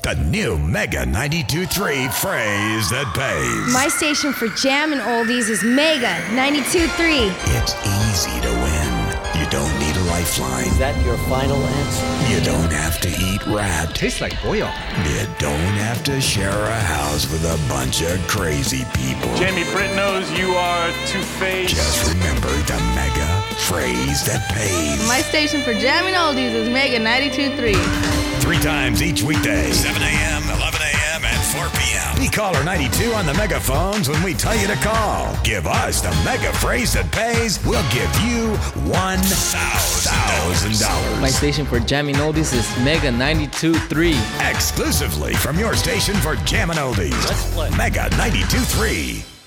The new Mega 92.3 phrase that pays. My station for jam and oldies is Mega 92.3. It's easy to win. You don't need a lifeline. Is that your final answer? You don't have to eat rat. Tastes like boil. You don't have to share a house with a bunch of crazy people. Jamie Britt knows you are two-faced. Just remember the Mega phrase that pays. My station for jam and oldies is Mega 92.3. 3 times each weekday, 7 a.m., 11 a.m., and 4 p.m. Be caller 92 on the megaphones when we tell you to call. Give us the mega phrase that pays. We'll give you $1,000. My station for jamming oldies is Mega 92.3. Exclusively from your station for Jammin' Oldies. Let's play. Mega 92.3.